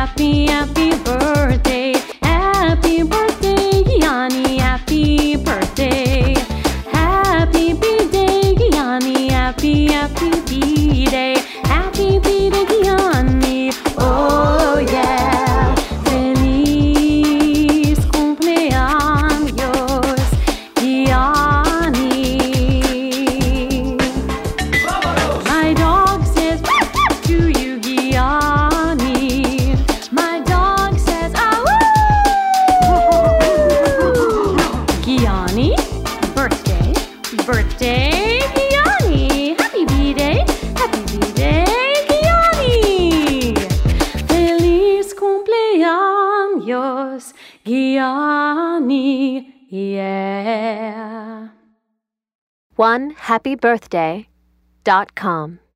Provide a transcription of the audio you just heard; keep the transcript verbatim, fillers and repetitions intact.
happy, happy birthday. Happy birthday, Gianni, happy birthday. Happy B-Day, Gianni, happy, happy B-Day. Happy B-Day, Gianni, oh yeah. Feliz cumpleaños, Gianni. My dog says to you, Gianni. My dog says, ah, woo! Gianni, birthday, birthday, Gianni. Happy B-Day, happy B-Day, Gianni. Feliz cumpleaños, Gianni, yeah. one happy birthday dot com